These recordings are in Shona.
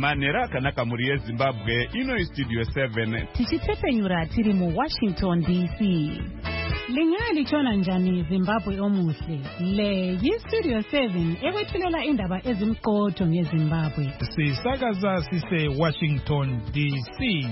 Manera akanaka muri yeZimbabwe ino Studio 7 tichitepenyura tiri mu Washington DC. Lingali chona njani Zimbabwe omuhle. Le yi-Studio 7 ekwethulela indaba ezimqotho ngeZimbabwe. Sisakaza sise Washington DC.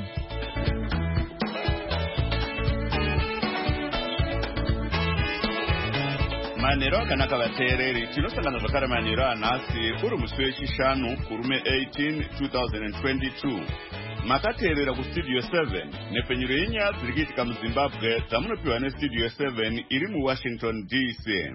Manero akanaka vateereri tinosangana zvakare manero anhasi uri musi wechishanu kurume 18 2022 makateerera kuStudio 7 nepfenyuro yenyaya dziri kuitika muZimbabwe dzamunopiwa neStudio 7 iri muWashington DC.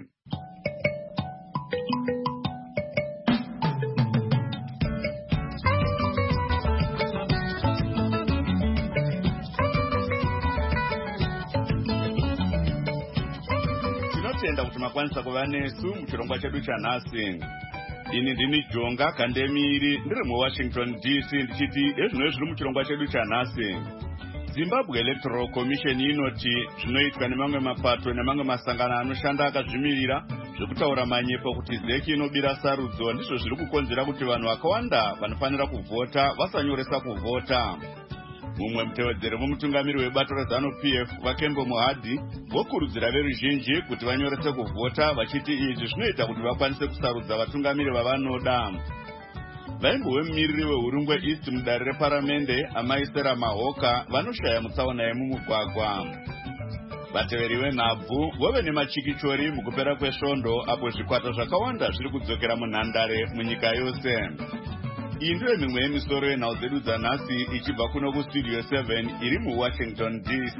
Tinotenda kuti makwanisa kuva nesu muchirongwa chedu chanhasi. Ini ndini Jonga Kandemiri ndiri muWashington DC ndichiti ezvino zviri muchirongwa chedu chanhasi. Zimbabwe Electoral Commission inoti zvinoitwa nemamwe mapato nemamwe masangano anoshanda akazvimirira zvekutaura manyepo kuti ZEC inobira sarudzo ndizvo zviri kukonzera kuti vanhu vakawanda vanofanira kuvhota vasanyoresa kuvhota. Mumwe mutevedzeri womutungamiri webato reZanu PF Vakembo Muhadhi vokurudzira veruzhinji kuti vanyorese kuvhota vachiti izvi zvinoita kuti vakwanise kusarudza vatungamiri vavanoda. Vaimbo wemumiriri wehurungwe East mudare reparamende Amai Sera Mahoka vanoshaya mutsaona yemumugwagwa. Vateveri venhabvu vove nemachikichori mukupera kwesvondo apo zvikwata zvakawanda zviri kudzokera munhandare munyika yose. Iyi ndiyo mimwe yemisoro yenhau dzedu dzanhasi ichibva kuno kuStudio 7 iri muWashington DC.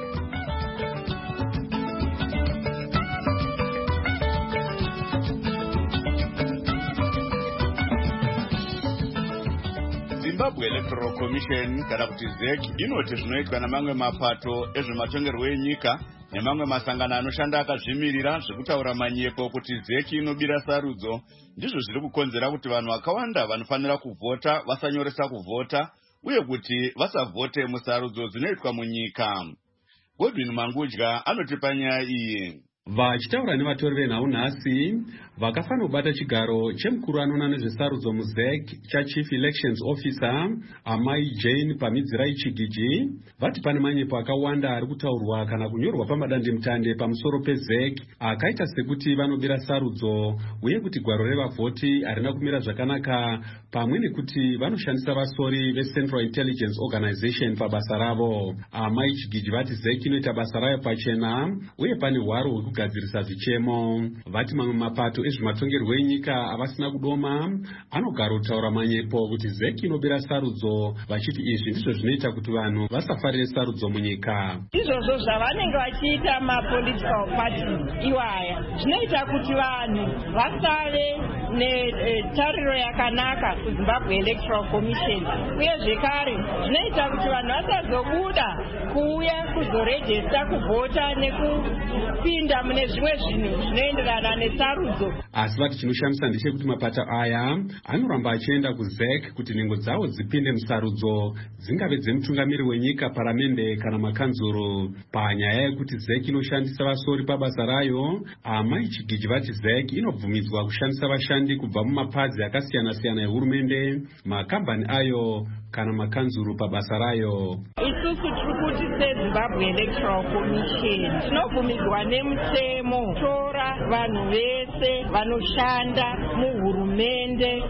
Zimbabwe Electoral Commission kana kuti ZEC inoti zvinoitwa namamwe mapato ezvematongerwo enyika nemamwe masangano anoshanda akazvimirira zvekutaura manyepo kuti ZEC inobira sarudzo ndizvo zviri kukonzera kuti vanhu vakawanda vanofanira kuvhota vasanyoresa kuvhota uye kuti vasavhote musarudzo dzinoitwa munyika. Godwin Mangudya anotipa nyaya iyi. Vachitaura nevatori venhau nhasi vakafanira kubata chigaro chemukuru anoona nezvesarudzo muZEC chaChief Elections Officer Amai Jane Pamidzirai Chigiji vati pane manyepo akawanda ari kutaurwa kana kunyorwa pamadandemutande pamusoro peZEC akaita sekuti vanobira sarudzo uye kuti gwaro revavhoti harina kumira zvakanaka pamwe nekuti vanoshandisa vasori veCentral Intelligence Organization pabasa ravo. Amai Chigiji vati ZEC inoita basa rayo pachena uye pane hwaro kugadzirisa zvichemo. Vati mamwe mapato ezvematongerwo enyika avasina kudoma anogara kutaura manyepo kuti ZEC inobira sarudzo vachiti izvi ndizvo zvinoita kuti vanhu vasafarire sarudzo munyika. Izvozvo zvavanenge vachiita mapolitical parties iwaya zvinoita kuti vanhu vasave netariro yakanaka kuZimbabwe Electoral Commission uye zvekare zvinoita kuti vanhu vasazobuda kuuya kuzorejesta kuvhota nekupinda mune zvimwe zvinhu zvinoenderana nesarudzo. Asi vati chinoshamisa ndechekuti mapato aya anoramba achienda kuZEC kuti nhengo dzavo dzipinde musarudzo dzingave dzemutungamiri wenyika, paramende kana makanzuro. Panyaya yekuti ZEC inoshandisa vasori pabasa rayo, Amai Chigiji vati ZEC inobvumidzwa kushandisa vashandi kubva mumapazi akasiyana-siyana ehurumende, makambani ayo kana makanzuro pabasa rayo. Isusu tiri kuti seZimbabwe Electoral Commission tinobvumidzwa nemutemo tora vanhu vese vanoshanda muhurumende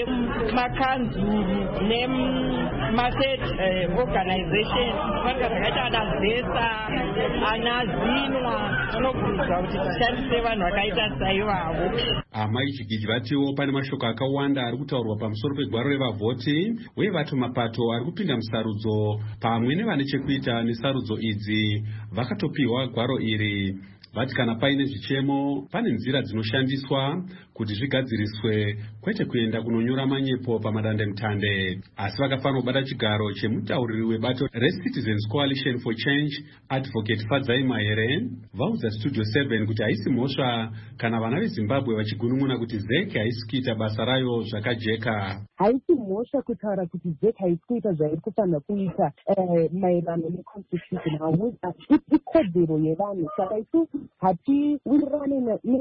nemakanzuru nemastate organization vanga zvakaita ana ZESA ana ZINWA tinobvumidzwa kuti tishandise vanhu vakaita saivavo. Amai Chigiji vatiwo pane mashoko akawanda ari kutaurwa pamusoro pegwaro revavhoti uye vati mapato ari kupinda musarudzo pamwe nevane chekuita nesarudzo idzi vakatopiwa gwaro iri. Vati kana paine zvichemo pane nzira dzinoshandiswa kuti zvigadziriswe kwete kuenda kunonyora manyepo pamadandemutande. Asi vakafanira kubata chigaro chemutauriri webato reCitizens Coalition for Change Advocate Fadzai Mahere vaudza Studio 7 kuti haisi mhosva kana vana veZimbabwe vachigunun'una kuti ZEC haisi kuita basa rayo zvakajeka. Haisi mhosva kutaura kuti ZEC haisi kuita zvairi kufanira kuita maererano neconstitution. Ikodzero yevanhu. Saka isusu hatiwirirani neZEC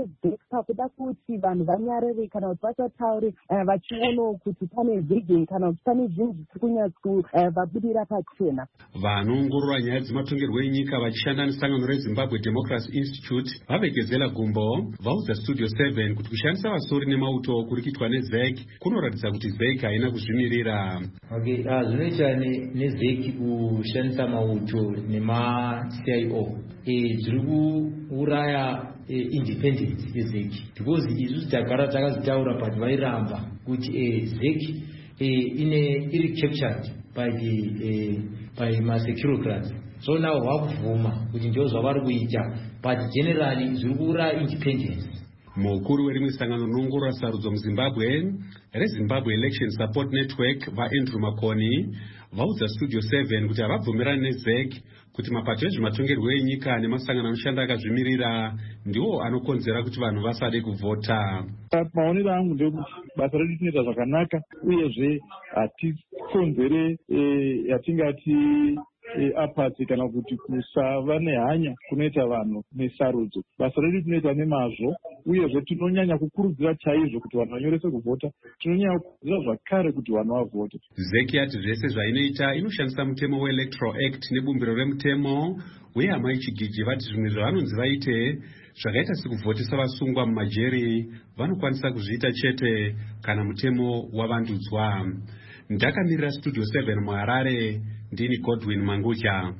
pakuda kuti vanhu vanyarare kana kuti vasataure vachionawo kuti pane vision kana kuti pane zvinhu zviri kunyatsovabudira pachena. Vanoongorora nyaya dzematongerwo enyika vachishanda nesangano reZimbabwe Democracy Institute vavegezela gumbo vaudza Studio 7 kuti kushandisa vasori nemauto kuri kuitwa neZEC kunoratidza kuti ZEC haina kuzvimirira. Zvinoita neZEC kushandisa mauto nema-CIO zviri kuuraya independence yeZEC, because isusu tagara takazitaura but vairamba kuti ZEC iri captured by ma-securocrats. So now vakuvhuma kuti ndio zvavari kuita, but generally zviri kuuraya independence. Mukuru werimwe sangano rinoongorora sarudzo muZimbabwe reZimbabwe Election Support Network vaAndrew Makoni vaudza Studio 7 kuti havabvumirani neZEC kuti mapato ezvematongerwo enyika nemasangano anoshanda akazvimirira ndiwo anokonzera kuti vanhu vasade kuvhota. Maonero angu ndekuti basa redu tinoita zvakanaka uyezve hatikonzere yatingati apathy kana kuti kusava nehanya kunoita vanhu nesarudzo. Basa redu tinoita nemazvo uyezve tinonyanya kukurudzira chaizvo kuti vanhu vanyorese kuvhota, tinonyanya kukurudzira zvakare kuti vanhu vavhote. ZEC yati zvese zvainoita inoshandisa mutemo weElectoral Act nebumbiro remutemo uye Amai Chigiji vati zvimwe zvavanonzi vaite zvakaita sekuvhotesa vasungwa mumajeri vanokwanisa kuzviita chete kana mutemo wavandudzwa. Ndakamirira Studio 7 muHarare, ndini Godwin Mangudya.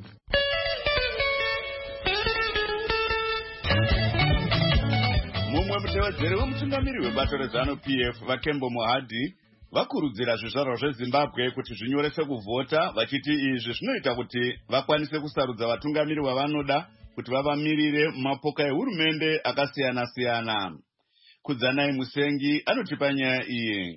Mumwe mutevedzeri wemutungamiri webato reZANU-PF vaKembo Mohadhi vakurudzira zvizvarwa zveZimbabwe kuti zvinyorese kuvhota, vachiti izvi zvinoita kuti vakwanise kusarudza vatungamiri vavanoda kuti vavamirire mumapoka ehurumende akasiyana-siyana. Kudzanai Musengi anotipa nyaya iyi.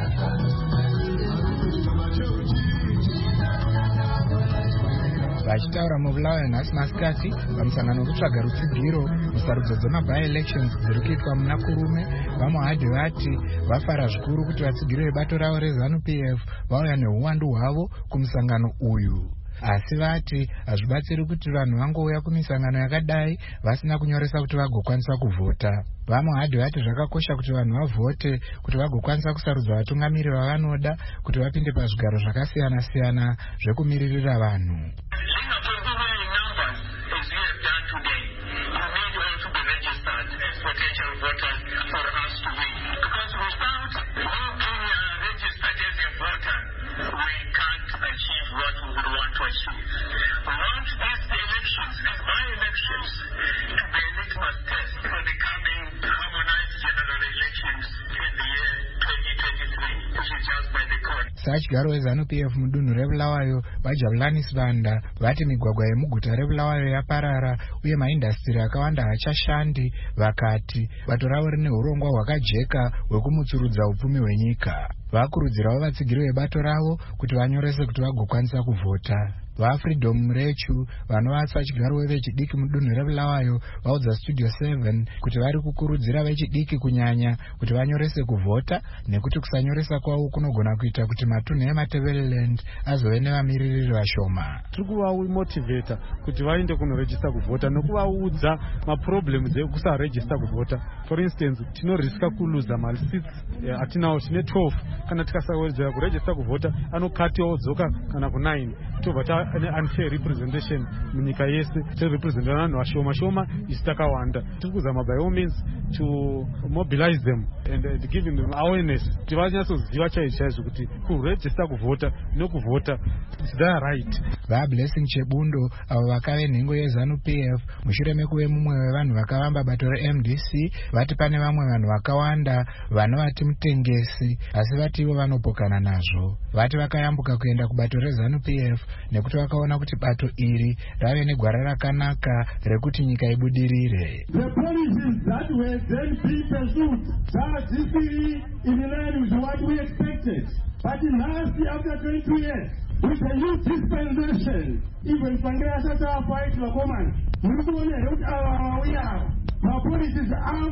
Vachitaura muBulawayo nhasi masikati pamusangano wekutsvaga rutsigiro musarudzo dzema-by-elections dziri kuitwa muna Kurume, vaMohadhi vati vafara zvikuru kuti vatsigiri vebato ravo reZANU-PF vauya neuwandu hwavo kumusangano uyu. Asi vati hazvibatsiri kuti vanhu vangouya kumisangano yakadai vasina kunyoresa kuti vagokwanisa kuvhota. VaMohadhi vati zvakakosha kuti vanhu vavhote kuti vagokwanisa kusarudza vatungamiri vavanoda kuti vapinde pazvigaro zvakasiyana-siyana zvekumiririra vanhu. Sachigaro weZANU-PF mudunhu reBulawayo vaJabulani Sibanda vati migwagwa yemuguta reBulawayo yaparara uye maindastiri akawanda haachashandi, vakati bato ravo rine urongwa hwakajeka hwekumutsurudza upfumi hwenyika. Vakurudzirawo vatsigiri vebato ravo kuti vanyorese kuti vagokwanisa kuvhota. VaFreedom Murechu vanovatsa chigaro vechidiki mudunhu reBulawayo vaudza Studio 7 kuti vari kukurudzira vechidiki kunyanya kuti vanyorese kuvhota nekuti kusanyoresa kwavo kunogona kuita kuti matunhu eMatebeleland azove nevamiririri vashoma. Tiri kuvamotivheta kuti vaende kunorejista kuvhota nokuvaudza maproblems ekusarejista kuvhota. For instance, tinoriska kuluza mali 6 atinawo tine 12 kana tikasawedzera kurejista kuvhota anokatiwa odzoka kana ku9 tobva unfair representation munyika yese tirepresenta vanhu vashoma shoma isi takawanda. Tiri kuzama by all means to mobilize them and give them awareness kuti vanyatsoziva chaizvo kuti kurejista kuvhota nokuvhota it's their right. VaBlessing Chebundo avo vakave nhengo yeZANU-PF mushure mekuve mumwe wevanhu vakavamba bato reMDC vati pane vamwe vanhu vakawanda vanovati mutengesi asi vati ivo vanopokana nazvo. Vati vakayambuka kuenda kubato reZANU-PF nekuti vakaona kuti bato iri rave negwara rakanaka rekuti nyika ibudirire. The policies that were then being pursued that in line with what we expected. But last year, after 22 years, with a new dispensation, even Pangrasa fight the command. We are. Our policies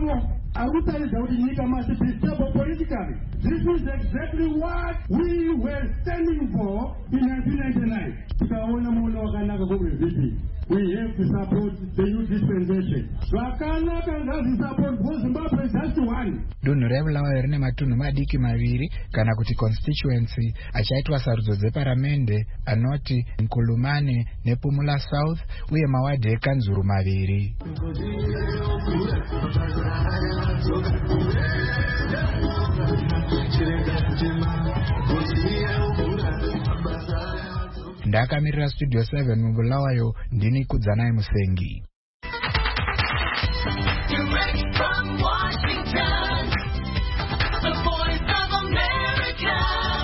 must be stable politically. This is exactly what we were standing for in 1999. We have to support the new dispensation. organization. Zvakanaka ngazvisupport because Zimbabwe is just one. Dunhu reBulawayo rine matunhu madiki maviri kana kuti constituency achaitwa sarudzo dzeparamende anoti Nkulumane nePumula South uye mawadhi ekanzuru maviri. Ndakamirira Studio 7 muBulawayo, ndini Kudzanai Musengi. Direct from Washington, the voice of America,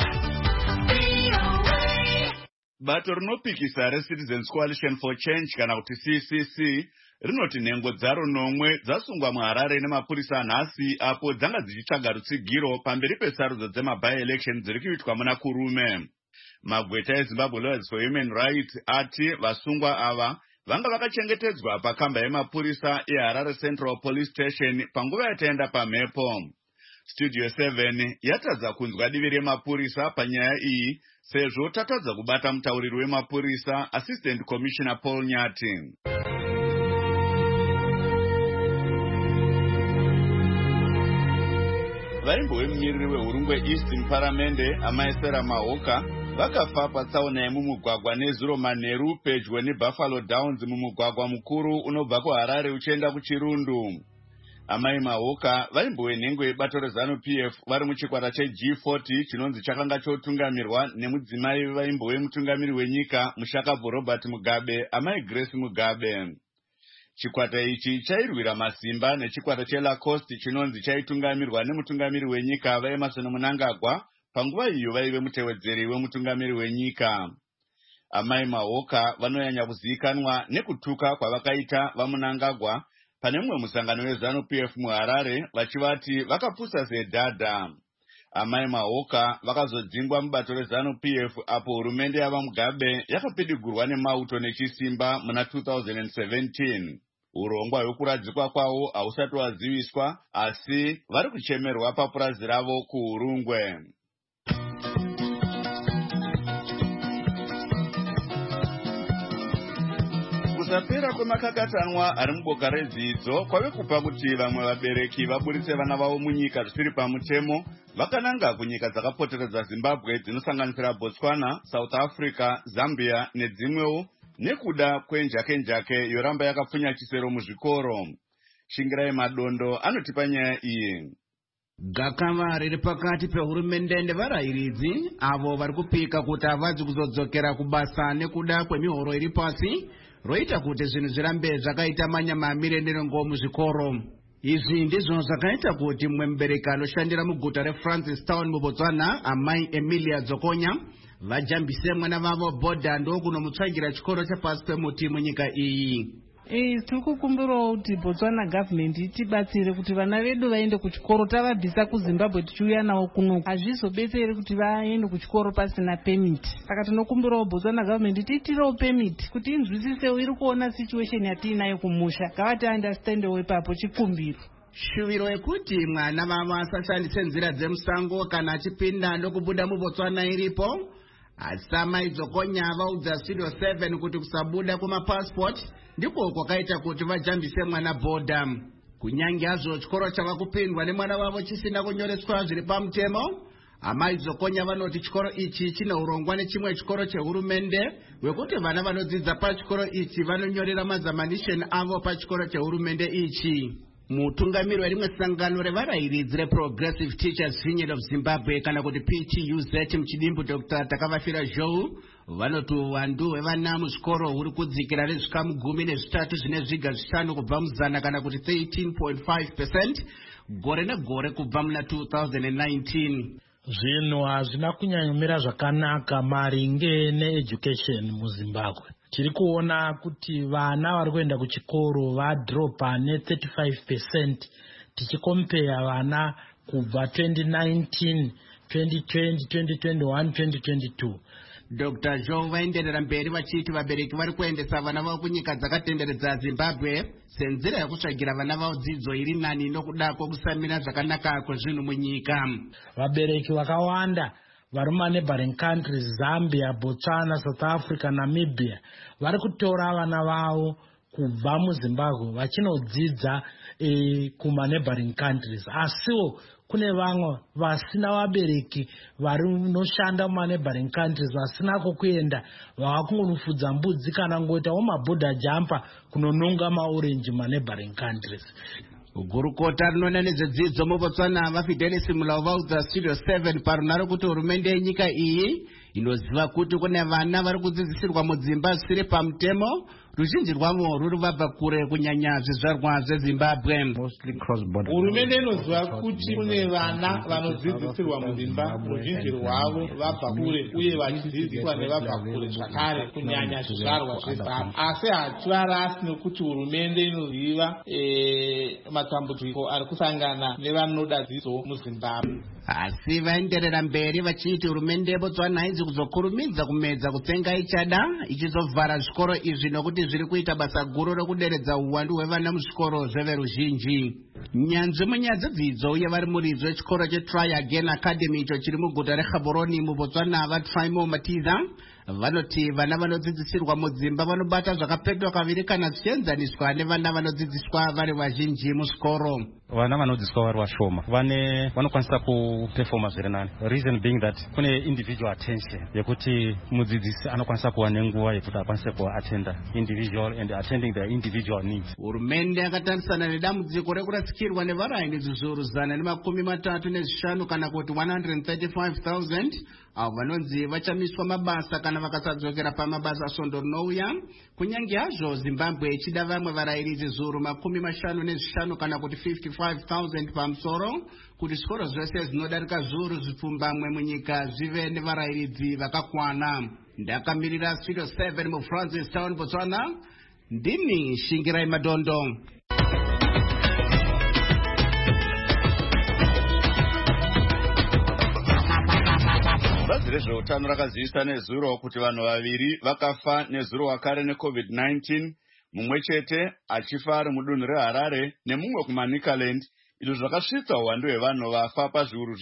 VOA. Bato rinopikisa reCitizens Coalition for Change kana kuti CCC rinoti nhengo dzaro nomwe dzasungwa muHarare nemapurisa nhasi apo dzanga dzichitsvaga rutsigiro pamberi pesarudzo dzema-by-election dziri kuitwa muna Kurume. Magweta eZimbabwe Lawyers for Human Rights ati vasungwa ava vanga vakachengetedzwa pakamba yemapurisa eHarare Central Police Station panguva yataenda pamhepo. Studio 7 yatadza kunzwa divi remapurisa panyaya iyi sezvo tatadza kubata mutauriri wemapurisa Assistant Commissioner Paul Nyati. Vaimbo vemunyiriri wehurungwe East muparamende amaisera Mahoka vakafa patsaona yemumugwagwa neZuro Manheru pedyo neBuffalo Downs mumugwagwa mukuru unobva kuHarare uchienda kuChirundu. Amai Mahoka vaimbo venhengo yebato reZANU-PF vari muchikwata cheG40 chinonzi chakanga chotungamirwa nemudzimai vaimbo vemutungamiri wenyika Mushakabvu Robert Mugabe, amai Grace Mugabe. Chikwata ichi chairwira masimba nechikwata cheLacoste chinonzi chaitungamirwa nemutungamiri wenyika vaEmerson Mnangagwa panguva iyo vaive mutevedzeri wemutungamiri wenyika. Amai Mahoka vanonyanya kuzivikanwa nekutuka kwavakaita vaMnangagwa pane mumwe musangano weZANU-PF muHarare vachivati vakapusa sedhadha. Amai Mahoka vakazodzingwa mubato reZANU-PF apo hurumende yavaMugabe yakapidigurwa nemauto nechisimba muna 2017. Urongwa hwekuradzikwa kwavo hausati waziviswa, asi vari kuchemerwa papurazi ravo kuHurungwe. Kusapera kwemakakatanwa ari muboka redzidzo kwave kupa kuti vamwe vabereki vaburitse vana vavo munyika zvisiri pamutemo vakananga kunyika dzakapoteredza Zimbabwe dzinosanganisira Botswana, South Africa, Zambia nedzimwewo nekuda kwenjake yoramba yakapfunya chisero muzvikoro. Shingirai Madondo anotipa nyaya iyi. Gakava riri pakati pehurumende nevarayiridzi avo vari kupika kuti havadzi kuzodzokera kubasa nekuda kwemihoro iri pasi roita kuti zvinhu zvirambe zvakaita manyamamire nerongo muzvikoro. Izvi ndizvo zvakaita kuti mumwe mubereki anoshandira muguta reFrancistown muBotswana, amai Emilia Dzokonya, vajambise mwana vavo bhodha ndokunomutsvagira chikoro chapasi pemuti munyika iyi. Tiri kukumbirawo kuti Botswana government itibatsire kuti vana vedu vaende kuchikoro. Tavabvisa kuZimbabwe tichiuya navo kuno hazvizobetseri kuti vaende kuchikoro pasina permit. Saka tinokumbirawo Botswana government itiitirewo permit kuti inzwisisewo iri kuona situation yatiinayo kumusha. Ngavati understandewo ipapo chikumbiro. Shuviro yekuti mwana vavo asashandise nzira dzemusango kana achipinda ndokubuda muBotswana iripo. Asi amai Dzokonya vaudza Studio 7 kuti kusabuda kwemapassport ndiko kwakaita kuti vajambise mwana bhodha. Kunyange hazvo chikoro chava kupindwa nemwana wavo chisina kunyoreswa zviri pamutemo, amai Dzokonya vanoti chikoro ichi chine urongwa nechimwe chikoro chehurumende wekuti vana vanodzidza pachikoro ichi vanonyorera mazamanisheni avo pachikoro chehurumende ichi. Mutungamiri werimwe sangano revarayiridzi reProgressive Teachers Union of Zimbabwe kana kuti PTUZ muchidimbu Dr. Takavafira Zhou vanoti uwandu hwevana muzvikoro huri kudzikira nezvikamu 13 zvine zviga zvishanu kubva muzana kana kuti 13.5% gore negore kubva muna 2019. Zvinhu hazvina kunyanyomira zvakanaka maringe needucation muZimbabwe. Tiri kuona kuti vana vari kuenda kuchikoro vadropa ne35% tichikompeya vana kubva 2019, 2020, 2021, 2022. Dr. Joe vaenderera mberi vachiti vabereki vari kuendesa vana vavo kunyika dzakatenderedza Zimbabwe senzira yekutsvagira vana vavo dzidzo iri nani nokuda kwokusamira zvakanaka kwezvinhu munyika. Vabereki vakawanda vari maneighboring countries Zambia, Botswana, South Africa, Namibia vari kutora vana vavo kubva muZimbabwe vachinodzidza kumaneighboring countries, asiwo kune vamwe vasina vabereki varinoshanda mumaneighboring countries vasina kokuenda, vavakungonofudza mbudzi kana ngoitawo mabhodha jampa kunononga maorenji mumaneighboring countries. gurukota rinoona nezvedzidzo muBotswana vaFidelis Mulawu vaudza Studio 7 parunhare kuti hurumende yenyika iyi inoziva kuti kune vana vari kudzidzisirwa mudzimba zvisiri pamutemo, ruzhinji rwavo ruri vabva kure kunyanya zvizvarwa zveZimbabwe. Hurumende inoziva kuti kune vana vanodzidzisirwa mudzimba, ruzhinji rwavo vabva kure uye vachidzidziswa nevabva kure zvakare kunyanya zvizvarwa zveZimbabwe. Asi hativarasi nekuti hurumende inoziva matambudziko ari kusangana nevanoda dzidzo muZimbabwe. Asi vaenderera mberi vachiti hurumende yeBotswana haizi kuzokurumidza kumedza kutsenga ichada ichizovhara zvikoro izvi nokuti zviri kuita basa guru rekuderedza uwandu hwevana muzvikoro zveveruzhinji. Nyanzvi munyaya dzedzidzo uye vari muridzi wechikoro cheTry Again Academy icho chiri muguta reGaborone muBotswana vaTfaimo Matiza vanoti vana vanodzidzisirwa mudzimba vanobata zvakapetwa kaviri kana zvichienzaniswa nevana vanodzidziswa vari vazhinji muzvikoro. Vana vanodzidziswa vari vashoma vanokwanisa kuperforma zviri nani. Reason being that kune individual attention yekuti mudzidzisi anokwanisa kuva nenguva yekuti akwanise kuattenda individual and attending their individual needs. Hurumende yakatarisana nedambudziko rekurasikirwa nevaraini zviuru 135 kana kuti 135,000 avo vanonzi vachamiswa mabasa kana vakasadzokera pamabasa svondo rinouya, kunyange hazvo Zimbabwe ichida vamwe varairidzi zviuru 55 kana kuti 55,000 pamusoro kuti zvikoro zvose zvinodarika zviuru zvipfumbamwe munyika zvive nevarairidzi vakakwana. Ndakamirira Studio 7 muFrancis Town, Botswana, ndini Shingirai Madondo. Bazi rezveutano rakazivisa nezuro kuti vanhu vaviri vakafa nezuro wakare neCovid-19, mumwe chete achifa ari mudunhu reHarare nemumwe kuManicaland. Izvo zvakasvitsa uwandu hwevanhu vafa pazviuru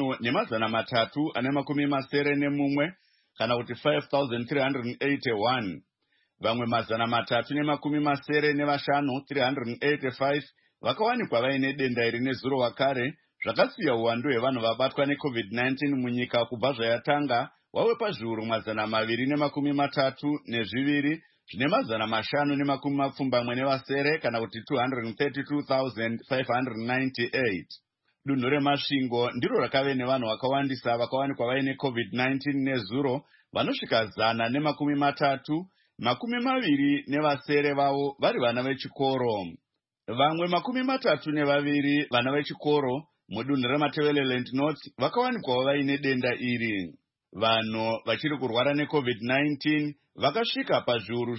5,381 kana kuti 5,381. Vamwe 385 vakawanikwa vaine denda iri nezuro wakare, zvakasiya uwandu hwevanhu vabatwa neCovid-19 munyika kubva zvayatanga wave pazviuru 232 zvine 570 kana kuti 232,598. Dunhu reMasvingo ndiro rakave nevanhu vakawandisa vakawanikwa vaine COVID-19 nezuro, vanosvika 130, 20 vavo vari vana vechikoro. Vamwe 32 vana vechikoro mudunhu reMatabeleland North vakawanikwa vaine denda iri. Vanhu vachiri kurwara neCovid-19 vakasvika pazviuru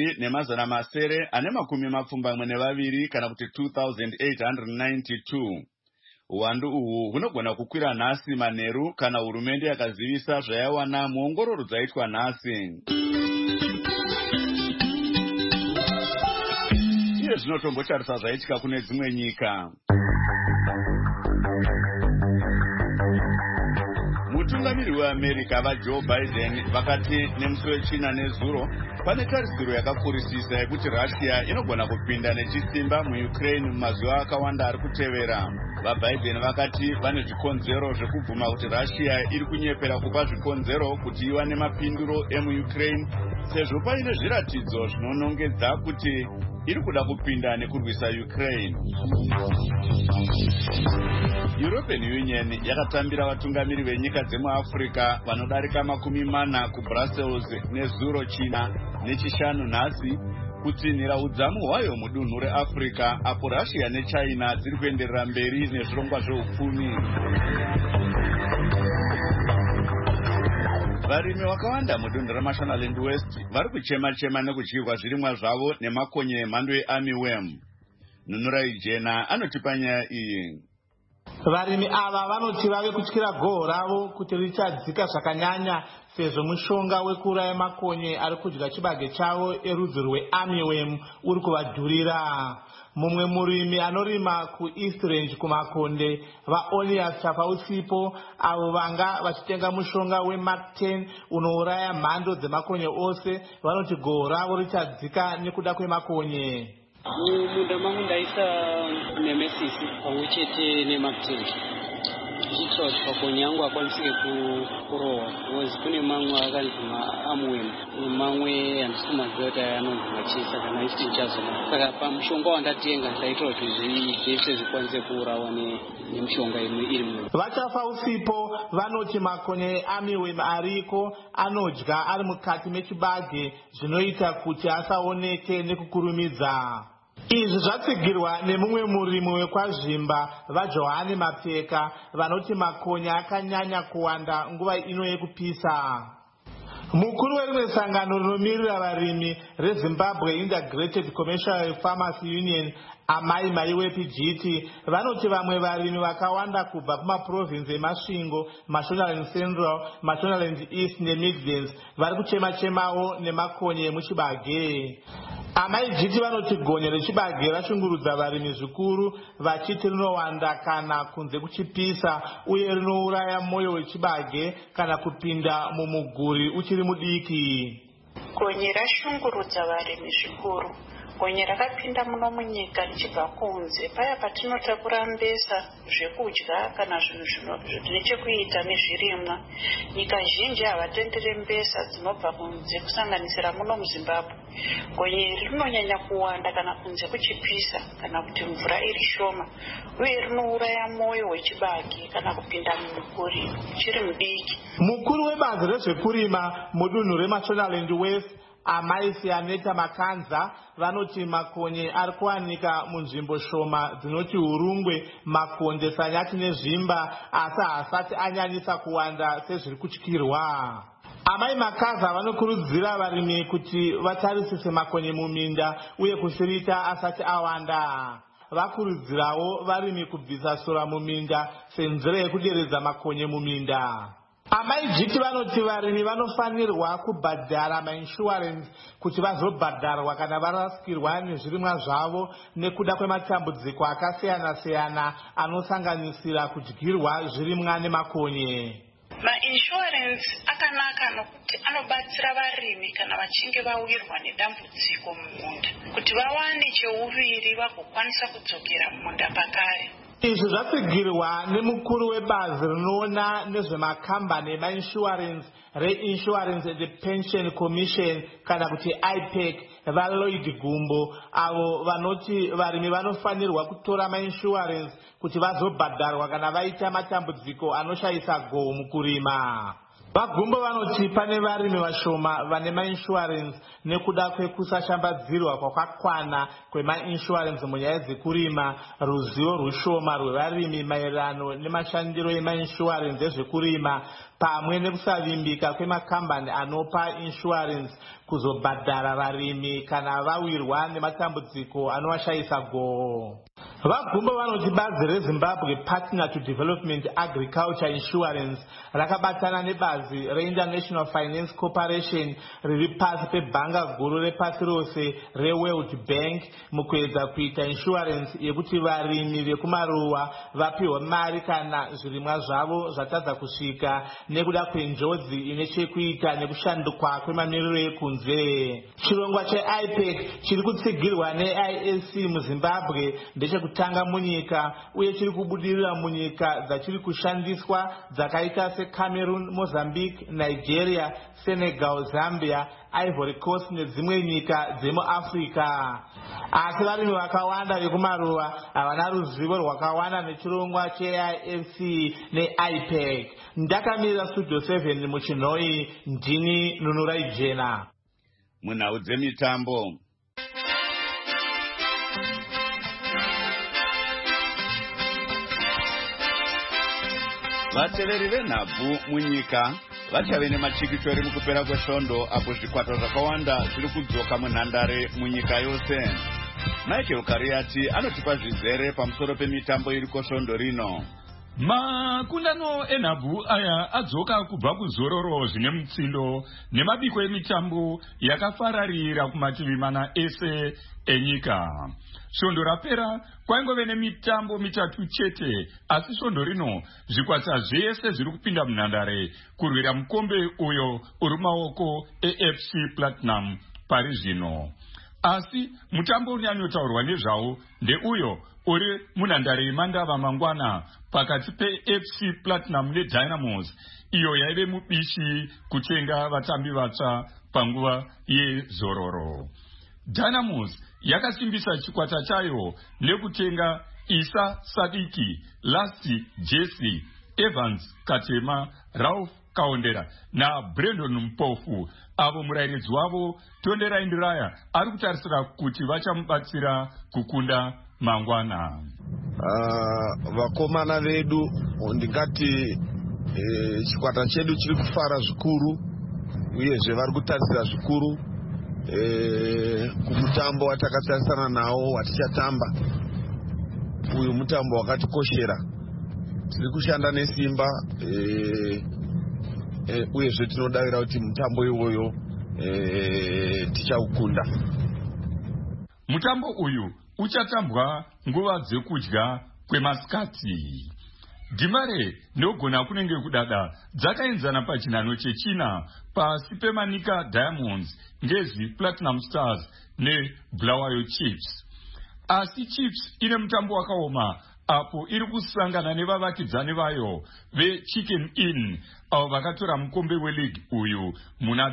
2,772 kana kuti 2,892. Uwandu uhu hunogona kukwira nhasi manheru kana hurumende yakazivisa zvayawana muongororo dzaitwa nhasi. Iye zvinotombotarisa zvaitika kune dzimwe nyika. Mutungamiri weAmerica vaJoe Biden vakati nemusi wechina nezuro pane tarisiro yakakurisisa yekuti Russia inogona kupinda nechisimba muUkraine mumazuva akawanda ari kutevera. VaBiden vakati vane zvikonzero zvekubvuma kuti Russia iri kunyepera kupa zvikonzero kuti iwane mapinduro emuUkraine sezvo paine zviratidzo zvinonongedza kuti iri kuda kupinda nekurwisa Ukraine. European Union yakatambira vatungamiri venyika dzemuAfrica vanodarika 40 kuBrussels nezuro china nechishanu nhasi kutsinhira udzamu hwayo mudunhu reAfrica apo Russia neChina dziri kuenderera mberi nezvirongwa zveupfumi. Varimi vakawanda mudunhu reMashonaland West vari kuchema-chema nekudyirwa zvirimwa zvavo nemakonye emhando yearmyworm. Nunurai Jena anotipa nyaya iyi. Varimi ava vanoti vave kutyira goho ravo kuti richadzika zvakanyanya sezvo mushonga wekuuraya makonye ari kudya chibage chavo erudzi rwearmyworm uri kuvadhurira. Mumwe murimi anorima kuEast Range kumakonde vaOnias Chapausipo avo vanga vachitenga mushonga weMark 10 unouraya mhando dzemakonye ose vanoti goho ravo richadzika nekuda kwemakonye. Munda mangu ndaisa nemesis pamwe chete nemaktengi ndichitira kuti makonye yangu akwanisike kurohwa because kune mamwe akanzi maarmyworm nemamwe handisi kumaziva kuti anonzi machisa kana aisiti ndichazoma. Saka pamushonga wandatenga ndaitira kuti zvese zvikwanise kuurawa nemushonga iri mumwe. Vachafa usipo vanoti makonye earmyworm ariko anodya ari mukati mechibage zvinoita kuti asaoneke nekukurumidza. Izvi zvatsigirwa nemumwe murimi wekwazvimba vaJohani Mapeka vanoti makonye akanyanya kuwanda nguva ino yekupisa. Mukuru werimwe sangano rinomirira varimi reZimbabwe Integrated Commercial Farmers Union Amai Maiwe PGT vanoti vamwe varimi vakawanda kubva kumaprovinsi emasvingo Mashonaland Central, Mashonaland East neMidlands vari kuchema-chemawo nemakonye emuchibage. Amai GT vanoti gonye rechibage rashungurudza varimi zvikuru vachiti rinowanda kana kunze kuchipisa uye rinouraya moyo wechibage kana kupinda mumuguri uchiri mudiki. Gonye rashungurudza varimi zvikuru. Gonye rakapinda muno munyika richibva kunze paya patinotakura mbesa zvekudya kana zvinhu zvine chekuita nezvirimwa. Nyika zhinji havatendere mbesa dzinobva kunze kusanganisira muno muZimbabwe. Gonye rinonyanya kuwanda kana kunze kuchipisa kana kuti mvura iri shoma uye rinouraya moyo wechibage kana kupinda mumuguri uchiri mudiki. Mukuru webazi rezvekurima mudunhu reMashonaland West Amai Sianeta Makanza vanoti makonye ari kuwanika munzvimbo shoma dzinoti Hurungwe, Makonde, Sanyati nezvimba asi haasati anyanyisa kuwanda sezviri kutyirwa. Amai Makaza vanokurudzira varimi kuti vatarisise makonye muminda uye kusirita asati awanda. Vakurudzirawo varimi kubvisa sora muminda senzira yekuderedza makonye muminda. Amai GT vanoti varimi vanofanirwa kubhadhara mainsurance kuti vazobhadharwa kana varasikirwa nezvirimwa zvavo nekuda kwematambudziko akasiyana-siyana anosanganisira kudyirwa zvirimwa nemakonye. Mainsurance akanaka nokuti anobatsira varimi kana vachinge vawirwa nedambudziko mumunda kuti vawane cheuviri vagokwanisa kudzokera mumunda pakare. Izvi zvatsigirwa nemukuru webazi rinoona nezvemakambani emainsurance reInsurance and Pension Commission kana kuti IPEC vaLloyd Gumbo avo vanoti varimi vanofanirwa kutora mainsurance kuti vazobhadharwa kana vaita matambudziko anoshayisa goho mukurima. Vagumbo vanoti pane varimi vashoma vane mainsurance nekuda kwekusashambadzirwa kwakakwana kwemainsurance munyaya dzekurima, ruzivo rushoma rwevarimi maererano nemashandiro emainsurance ezvekurima pamwe nekusavimbika kwemakambani anopa insurance kuzobhadhara varimi kana vawirwa nematambudziko anovashayisa goho. Vagumbo vanoti bazi reZimbabwe Partner to Development Agriculture Insurance rakabatana nebazi reInternational Finance Corporation riri pasi pebhanga guru repasi rose reWorld Bank mukuedza kuita insurance yekuti varimi vekumaruwa vapiwe mari kana zvirimwa zvavo zvatadza kusvika nekuda kwenjodzi ine chekuita nekushanduka kwemamiriro ekunze. Chirongwa cheIPEC chiri kutsigirwa neISC muZimbabwe ndechekutanga munyika uye chiri kubudirira munyika dzachiri kushandiswa dzakaita seCameroon, Mozambique, Nigeria, Senegal, Zambia, Ivory Coast nedzimwe nyika dzemuAfrica. Asi varimi vakawanda vekumaruwa havana ruzivo rwakawanda nechirongwa cheIFC neIPEC. Ndakamirira Studio 7 muChinoi, ndini Nunurai Jena. Munhau dzemitambo. Vateveri venhabvu munyika vachave nemachikichori mukupera kwesvondo apo zvikwata zvakawanda zviri kudzoka munhandare munyika yose. Michael Kariati anotipa zvizere pamusoro pemitambo iri kusvondo rino. Makundano enhabvu aya adzoka kubva kuzororo zvine mutsindo nemabiko emitambo yakafararira kumativi mana ese enyika. Svondo rapera kwaingove nemitambo mitatu chete, asi svondo rino zvikwata zvese zviri kupinda munhandare kurwira mukombe uyo uri maoko eFC Platinum pari zvino. Asi mutambo unyanyotaurwa nezvawo ndeuyo uri munhandare yemandava mangwana pakati peFC Platinum neDynamos, iyo yaive mubishi kutenga vatambi vatsva panguva yezororo. Dynamos yakasimbisa chikwata chayo nekutenga Isa Sadiki, Lasti Jesse, Evans Katema, Ralph Kaondera na Brandon Mpofu, avo murairidzi wavo Tondera Indiraya ari kutarisira kuti vachamubatsira kukunda mangwana. Vakomana vedu ndingati chikwata chedu chiri kufara zvikuru uyezve vari kutarisira zvikuru kumutambo watakatarisana nawo watichatamba. Uyu mutambo wakatikoshera, tiri kushanda nesimba uyezve tinodavira kuti mutambo iwoyo tichaukunda. Mutambo uyu uchatambwa nguva dzekudya kwemasikati. Dhimare neogona kunenge kudada dzakaenzana pachinhano chechina pasi pemanika Diamonds, Ngezi Platinum Stars neBulawayo Chiefs. Asi Chiefs ine mutambo wakaoma apo iri kusangana nevavakidzani vayo veChicken Inn avo vakatora mukombe weleague uyu muna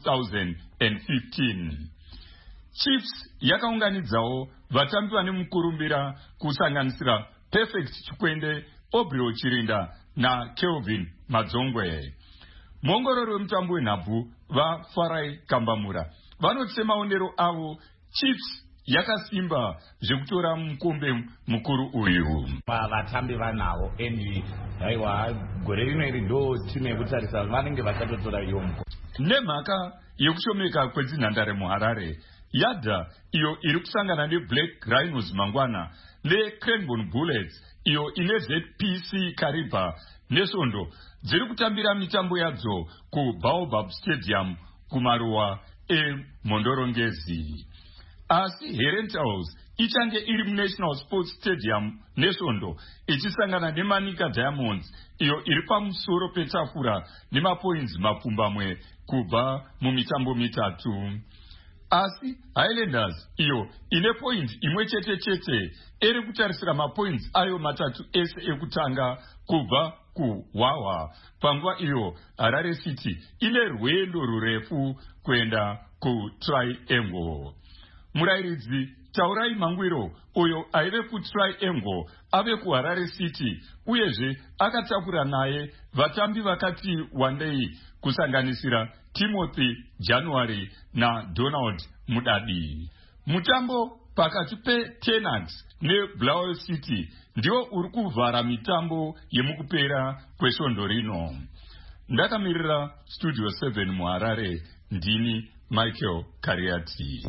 2015. Chiefs yakaunganidzawo vatambi vane mukurumbira kusanganisira Perfect Chikwende, Obrio Chirinda na Kelvin Madzongwe. Muongorori wemutambo wenhabvu vaFarai Kambamura vanoti maonero avo Chiefs yakasimba zvekutora mukombe mukuru uyu. Vatambi vanavo endi aiwa gore rino iri ndo timu yekutarisa vanenge vachatotora iyo mukombe. Nemhaka yekushomeka kwedzinhandare muHarare, Yadha iyo iri kusangana neBlack Rhinos mangwana neCranbourne Bullets iyo ine ZPC Kariba nesvondo dziri kutambira mitambo yadzo kuBaobab Stadium kumaruwa eMhondorongezi. Asi Herentals ichange iri muNational Sports Stadium nesvondo ichisangana nemanika Diamonds iyo iri pamusoro petafura nemapoints mapfumbamwe kubva mumitambo mitatu. Asi Highlanders iyo ine point imwe chete chete iri kutarisira mapoints ayo matatu ese ekutanga kubva kuHwaHwa. Panguva iyo Harare City ine rwendo rurefu kuenda kuTriangle. Murairidzi Taurai Mangwiro uyo aive kuTriangle ave kuHarare City uyezve akatakura naye vatambi vakati wandei kusanganisira Timothy January na Donald Mudadi. Mutambo pakati peTenants neBulawayo City ndiwo uri kuvhara mitambo yemukupera kwesvondo rino. Ndakamirira Studio 7 muHarare, ndini Michael Kariati.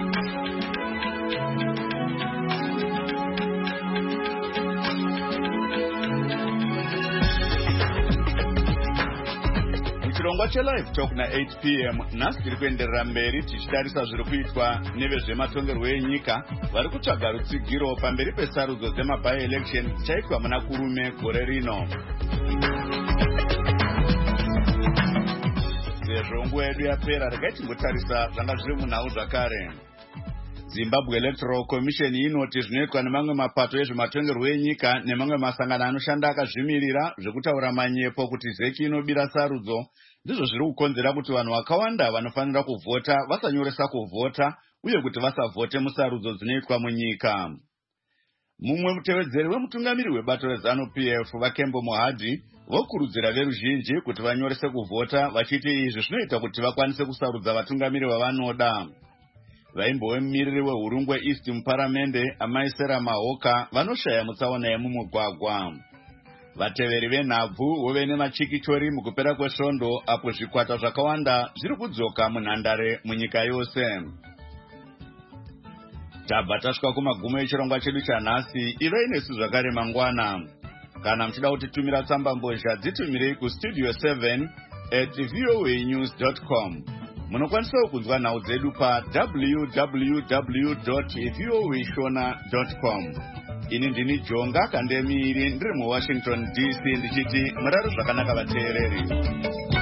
Chirongwa cheLive Talk na 8 p.m. nhasi tiri kuenderera mberi tichitarisa zviri kuitwa nevezvematongerwo enyika vari kutsvaga rutsigiro pamberi pesarudzo dzemaby-election dzichaitwa muna kurume gore rino. Sezvo nguva yedu yapera, regai tingotarisa zvanga zviri munhau zvakare. Zimbabwe Electoral Commission inoti zvinoitwa nemamwe mapato ezvematongerwo enyika nemamwe masangano anoshanda akazvimirira zvekutaura manyepo kuti ZEC inobira sarudzo ndizvo zviri kukonzera kuti vanhu vakawanda vanofanira kuvhota vasanyoresa kuvhota uye kuti vasavhote musarudzo dzinoitwa munyika. Mumwe mutevedzeri wemutungamiri webato reZANU-PF vaKembo Mohadhi vokurudzira veruzhinji kuti vanyorese kuvhota vachiti izvi zvinoita kuti vakwanise kusarudza vatungamiri vavanoda. Vaimbovemumiriri wehurungwe East muparamende Amaisera Mahoka vanoshaya mutsaona yemumugwagwa. Vateveri venhabvu vove nemachikichori mukupera kwesvondo apo zvikwata zvakawanda zviri kudzoka munhandare munyika yose. tabva tasvika kumagumo echirongwa chedu chanhasi. Ivei nesu zvakare mangwana. Kana muchida kutitumira tsambambozha dzitumirei kustudio 7@voanews.com. Munokwanisawo kunzwa nhau dzedu pa www.voashona.com. Ini ndini Jonga Kandemiri ndiri muWashington DC ndichiti murare zvakanaka vateereri.